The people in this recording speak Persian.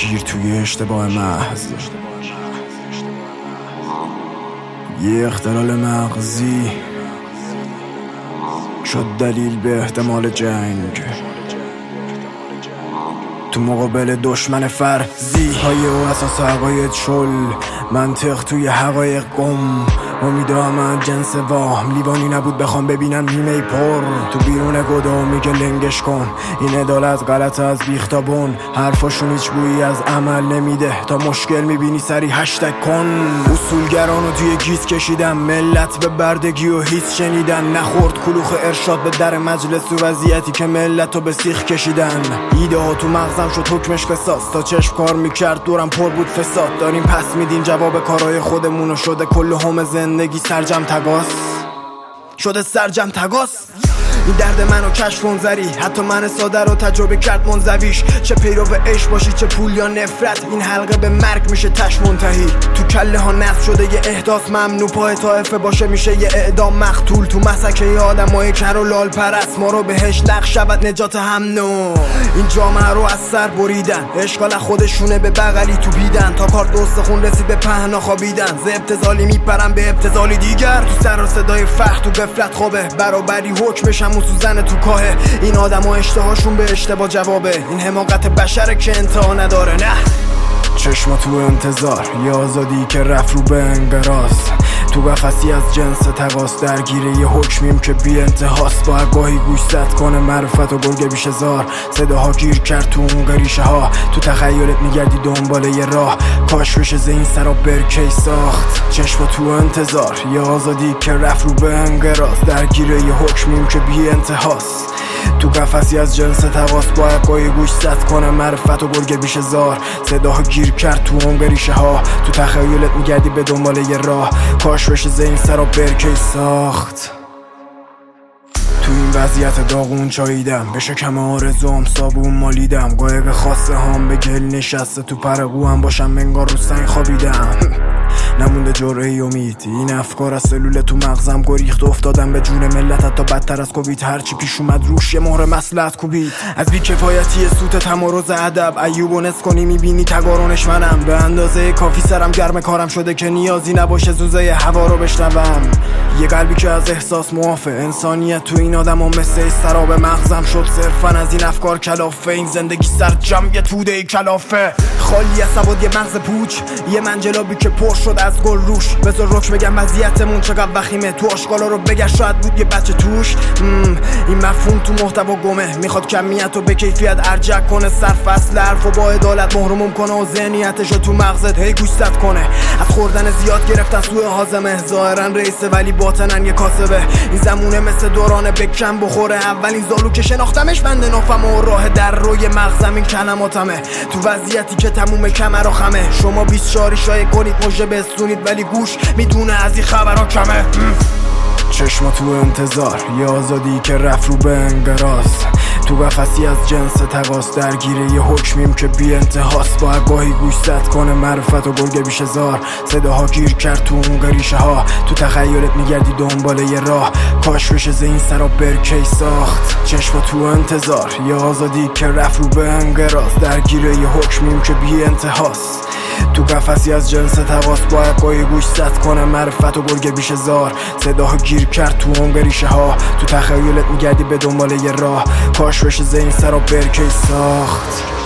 گیر توی اشتباه محض، یه اختلال مغزی شد دلیل به احتمال جنگ تو مقابل دشمن فرضی های و اساس عقاید شل، منطق توی حقایق گم، امیدوارم من جنس وهم لیوانی نبود بخوام ببینم نیمه پر تو بیرون گدا میگه لنگش کن، این عدالت غلط از بیختابون، حرفاشون هیچ بویی از عمل نمیده، تا مشکل میبینی سری هشتگ کن. اصولگرانو توی گیز کشیدم، ملت به بردگی و هیچ شنیدن، نخورد کلوخ ارشاد به در مجلس و وضعیتی که ملتو به سیخ کشیدن. ایده ها تو مغزم شد حکمش قصاص، تا چشم کار میکرد دورم پر بود فساد، داریم پس میدین جواب کارهای خودمونو، شده کل هم زندگی سرجم تگاس، شده سرجم تگاس. این درد منو کشف منظری، حتی من ساده رو تجربه کرد منزویش، چه پیرو عشق باشی چه پول یا نفرت، این حلقه به مرگ میشه تش منتهی. تو کله ها نصب شده یه احداث ممنوع، پای طائفه باشه میشه یه اعدام مقتول، تو مسکه ی آدمای کر و لال پرست، ما رو بهش لغ شود نجات هم نو. این جامعه رو از سر بریدن، اشکال خودشونه به بغلی تو بیدن، تا کارت استخون رسید به پهنا خوابیدن، ز ابتذالی میپرن به ابتذالی دیگر، تو سر و صدای فخر تو غفلت خوابه، برابری حکمش همون سوزن تو کاهه، این آدم ها اشتهاشون به اشتباه جوابه، این حماقت بشره که انتها نداره. نه چشما تو انتظار، یه آزادی که رفت رو به انقراض، تو قفسی از جنس تقاس، درگیره یه حکمیم که بی انتهاست، با گاهی گوش زد کنه معرفت و گرگ بیش هزار، صداها گیر کرد تو اون قریشه ها، تو تخیلت میگردی دنبال یه راه، کاش بشه زین سرا برکی ساخت. چشما تو انتظار، یه آزادی که رفت رو به انقراض، درگیره یه حکمیم که بی انتهاست، تو قفسی از جنس تقاس، با گاهی گوش زد کنه معرفت و گرگ بیش هزار، صداها گیر کرد تو اون قریشه ها، تو تخیلت میگردی به دنبال یه راه، کاش بشه زین سرا برکی ساخت. تو این وضعیت داغون چاییدم، به شکم آرزوام صابون مالیدم، قایق خاصه هم به گل نشسته، تو پرقوام باشم منگار رو سنگ خوابیدم، نمونده جرعه امید، این افکار از سلول تو مغزم گریخت، افتادم به جون ملت حتی بدتر از کووید، هرچی پیش اومد روش یه مهر مصلحت کوبید، از بیکفایتی سوت تمارض ادب، ایوب و نس کنی میبینی تگارونش منم، به اندازه کافی سرم گرم کارم شده که نیازی نباشه زوزه هوا رو بشنوم، یه قلبی که از احساس معافه، انسانیت تو این آدم ها مثل سراب مغزم شد صرفا از این افکار کلافه، این زندگی سرجم یه توده کلافه، خالی از سواد یه مغز پوچ، یه منجلابی که پر شد از گل روش، بذار رک بگم وضعیتمون چقدر وخیمه، تو آشغالا رو بگرد شاید بود یه بچه توش، این مفهوم تو محتوا گمه، میخواد کمیت و به کیفیت ارجع کنه، صرف اصل حرف و با عدالت محروم کنه و ذهنیتشو تو مغزت هی گوش زد کنه، از خوردن زیاد گرفتن سوء هاضمه، ظاهرا رئیسه ولی باطنن یه کاسبه، این زمونه مثل دوران بکم بخوره، اولین زالو که شناختمش بنده نافم و راه در روی مغزم این کلماتمه، تو وضعیتی که تموم کمر و خمه، شما 24 شایع کنید مژه بستونید ولی گوش میدونه از این خبرها کمه. چشما تو انتظار، یه آزادی که رفت رو به انقراض، تو قفسی از جنس تقاس، درگیره یه حکمیم که بی انتهاست، با گاهی گوش زد کنه معرفت و گرگ بیش هزار، صداها گیر کرد تو اون قریشه ها، تو تخیلت میگردی دنبال یه راه، کاش بشه زین سرا برکی ساخت. چشما تو انتظار، یه آزادی که رفت رو به انقراض، درگیره یه حکمیم که بی انتهاست، تو قفسی از جنس تقاس، با گاهی گوش زد کنه معرفت و گرگ بیش هزار، صداها گیر کرد تو اون قریشه ها، تو تخیلت میگردی به دنبال یه راه، کاش بشه زین سرا برکی ساخت.